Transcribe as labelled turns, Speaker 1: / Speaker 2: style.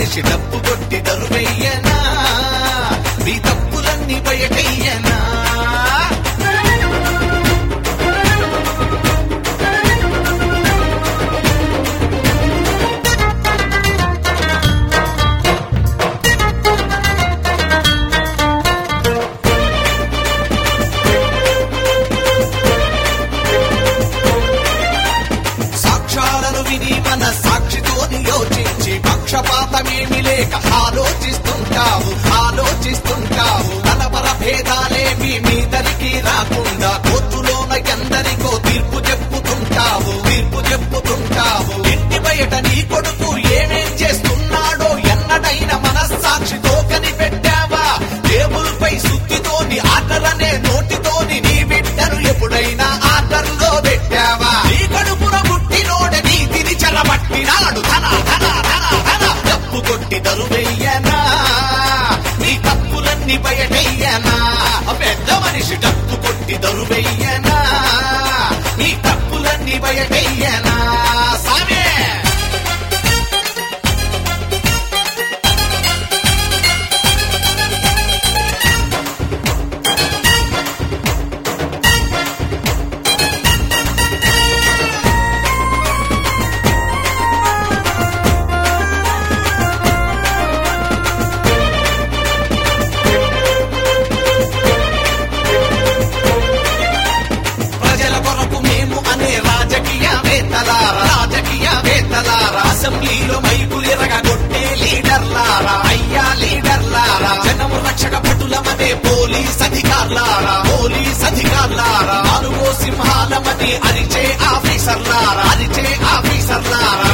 Speaker 1: మనిషి డప్పు కొట్టి దరువెయ్యనా మీ తప్పులన్నీ బయటెయ్యనా సాక్ష్యాలను విని మన సాక్షితోని యోచించి పక్షపాతమేమి లేక ఆలోచిస్తుంటావు కలవర భేదాలేమి మీదరికి రాకుండా కోర్టులోన ఎందరికో తీర్పు చెప్పుతుంటావు ఇంటి బయట నీ కొడుకు ఏమేం చేస్తున్నాడో ఎన్నడైనా మనస్సాక్షితో కనిపెట్టావా టేబుల్ పై సుత్తితోని ఆర్డరనే నోటితోని నీ బిడ్డను ఎప్పుడైనా ఆర్డర్లో పెట్టావా నీ కడుపున పుట్టినోడే నీతిని చెరబట్టినాడు ధన డప్పు కొట్టి దరువెయ్యనా నీ తప్పులన్నీ బయటెయ్యనా పెద్ద మనిషి డప్పు కొట్టి దరువెయ్యనా నీ తప్పులన్నీ బయటెయ్యనా సామే ప్రజల కొరకు మేము అనే రాజకీయవేత్తలారా అసెంబ్లీలో మైకులు ఎరగొట్టే లీడర్లారా అయ్యా లీడర్లారా జనము రక్షక భటులమనే పోలీస్ అధికారులారా నాలుగో సింహాలమని అరిచే ఆఫీసర్లారా